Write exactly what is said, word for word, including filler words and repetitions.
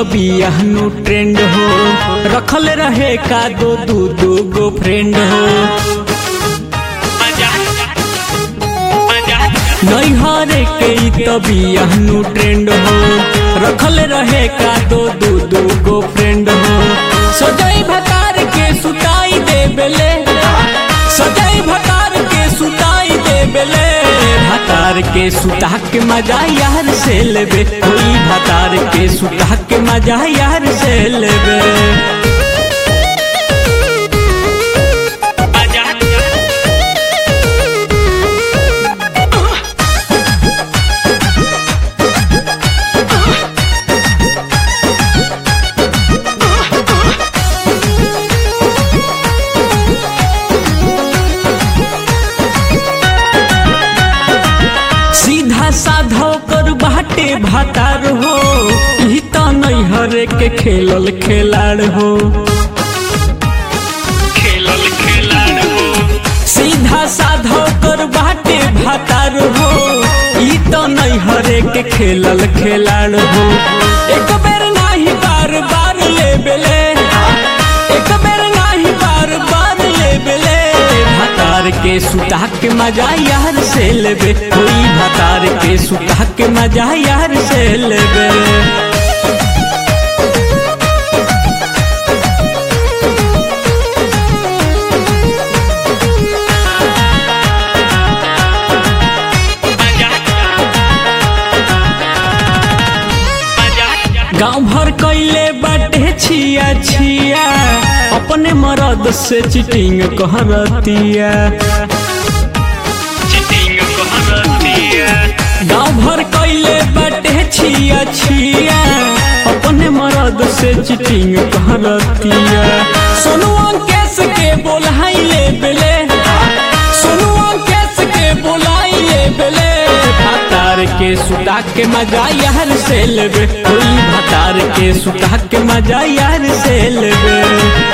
बियाहनु trend हो, रखल रहे का दो दू दू गो फ्रेंड हो। नैहर के तो बियाहनु ट्रेंड हो, रखल रहे का दो दू दू गो फ्रेंड हो। सजाई भतार के सुताई दे बेले, सजाई भतार के सुताई दे बेले। भतार के सुता के मजा यार से लेबे, कोई भतार के सुता के मजा यार से लेबे। साधो कर बाटे भतार हो, ई तो नैहर के खेलल खेलाड़ हो। खेलल खेलाड़ हो, सीधा साधो कर बाटे भतार हो, ई तो नैहर के खेलल खेलाड़ हो। एक बेर नाही बार बार ले बेले, एक बेर नाही बार बार ले बेले। भतार के सुता के मजा यार से लेबे, कोई भतार के सुता के मजा यार से लेबे। गाँव भर कैले बाटे छिया छिया, अपने मरद से चिटिंग कहरतिया। गाँव भर कैले बाटे छिया छिया, अपने मरद से चिटिंग कहरतिया। सोनुआ कैस के बोलाई ले बेले, सोनुआ कैस के बोलाई ले बेले। भतार के सुता के मजा यार से लेबे, कोई भतार के सुता के मजा यार से लेबे।